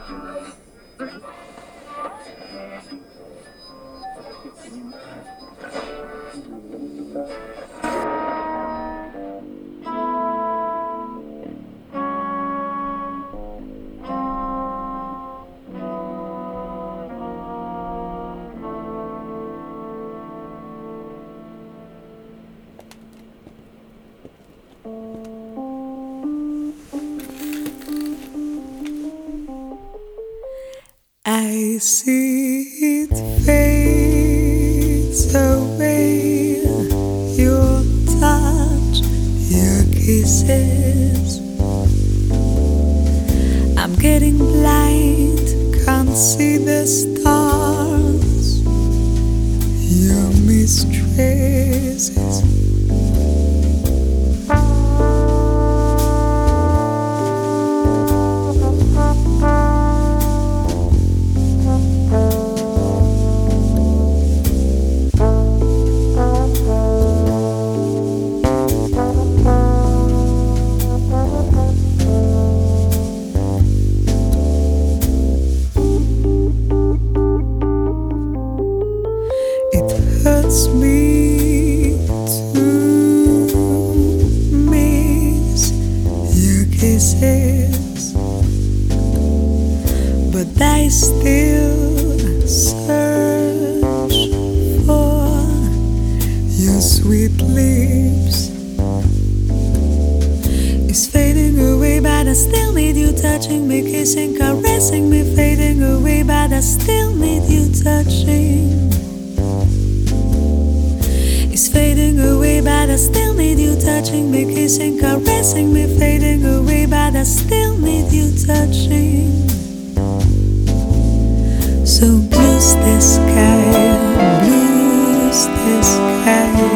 I see it fades away, your touch, your kisses. I'm getting blind, can't see the stars, your mistresses. Hurts me to miss your kisses, but I still search for your sweet lips. It's fading away, but I still need you touching me, kissing, caressing me. Fading away, but I still need you touching. It's fading away, but I still need you touching me, kissing, caressing me. Fading away, but I still need you touching. So blue's the sky, blue's the sky.